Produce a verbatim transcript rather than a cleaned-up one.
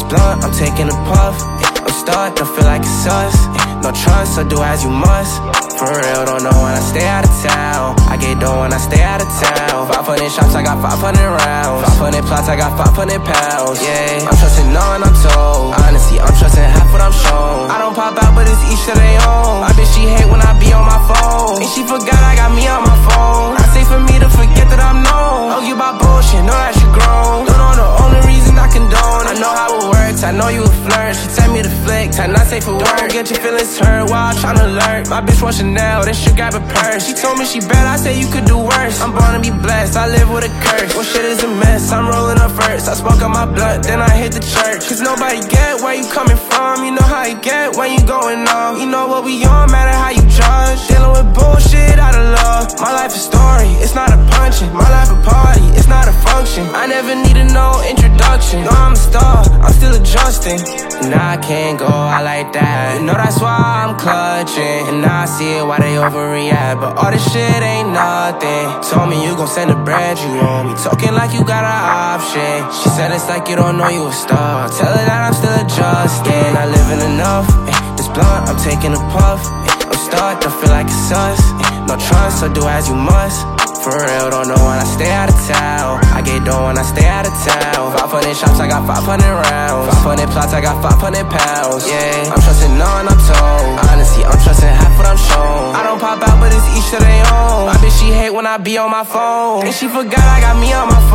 blunt, I'm taking a puff. I'm stuck, don't feel like it's us. No trust, so do as you must. For real, don't know when I stay out of town. I get dough when I stay out of town. Five hundred shots, I got five hundred rounds. Five hundred plots, I got five hundred pounds. Yeah, I'm trusting none, I'm told. Honestly, I'm trusting half what I'm shown. I don't pop out, but it's each to their own. My bitch, she hate when I be on my phone. And she forgot I got me on my phone. I say for me to forget that I'm known. Don't give about bullshit, know that you grown. Don't know the only reason I condone. I know how it works, I know you a flirt. She tell me to flick, time not safe for work. Don't get your feelings hurt while I'm tryna alert. My bitch want Chanel, then she grab a purse. She told me she bad, I say you could do worse. I'm born to be blessed, I live with a curse. Well, shit is a mess, I'm rolling up first. I smoke on my blunt, then I hit the church. Cause nobody get where you coming from. You know how you get when you going off. You know what we on, matter how you judge. Dealing with bullshit out of love. My life a story, it's not a punching. My life a party, it's not a function. I never needed no introduction. No, I'm a star, I'm still adjusting. Nah, I can't go out like that. You know that's why I'm clutching. And now I see it, why they overreact. But all this shit ain't nothing. Told me you gon' send the bread, you owe me. Talking like you got an option. She said it's like you don't know you a star. Tell her that I'm still adjusting. Not living enough, eh. This blunt, I'm taking a puff, eh. I'm stuck, don't feel like it's us, eh. No trust, so do as you must. For real, don't know when I stay out of town. I get dough when I stay out of town. Five hundred shots, I got five hundred rounds. Five hundred plots, I got five hundred pounds. Yeah, I'm trusting none, I'm told. Honestly, I'm trusting half what I'm shown. I don't pop out, but it's each to their own. My bitch, she hate when I be on my phone. And she forgot I got me on my phone.